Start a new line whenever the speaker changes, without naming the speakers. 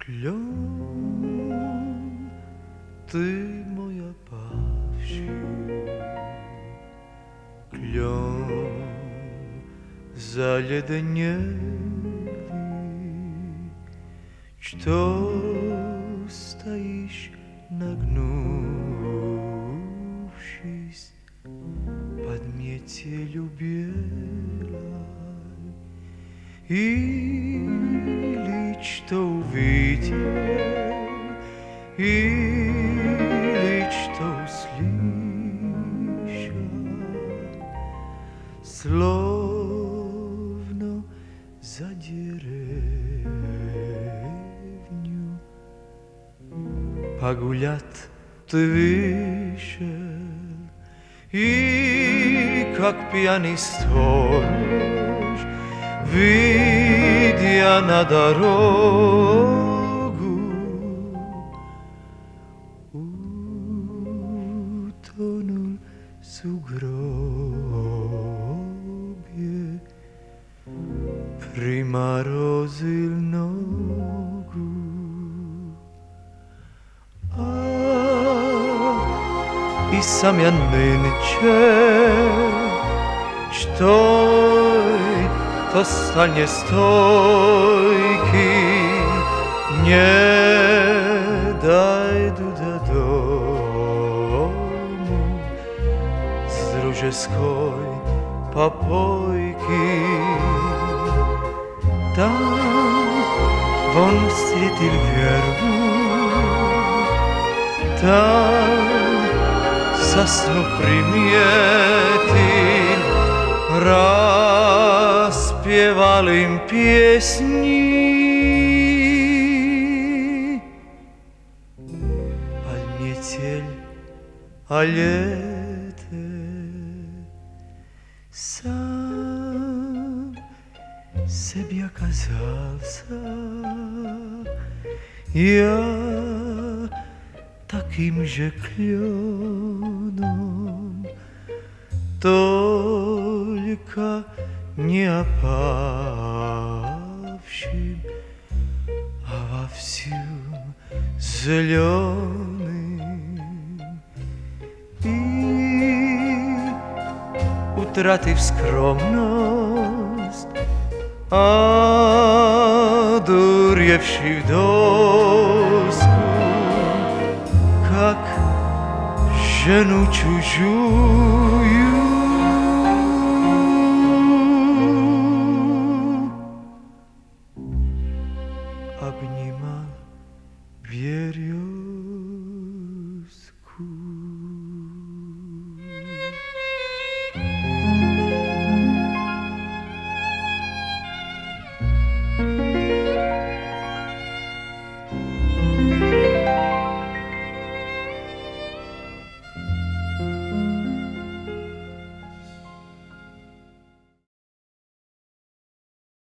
Клен, ты мой опавший, клен заледенелый, что стоишь, нагнувшись под метелью белой, или что увидел, или что услышал, словно за деревню погулять ты вышел, и как пьяный сторож, выйдя на дорогу, утонул в сугробе, приморозил ногу. И сам я нынче, что то стане стойки, не дойду до дому с дружеской попойки. Там вон встретил вербу, там сосну приметил, распевал им песни. Под метель, а лето сам себе казался я таким же кленом, только не опавшим, а вовсю зеленым. И, утратив скромность, одуревший в доску, как жену чужую,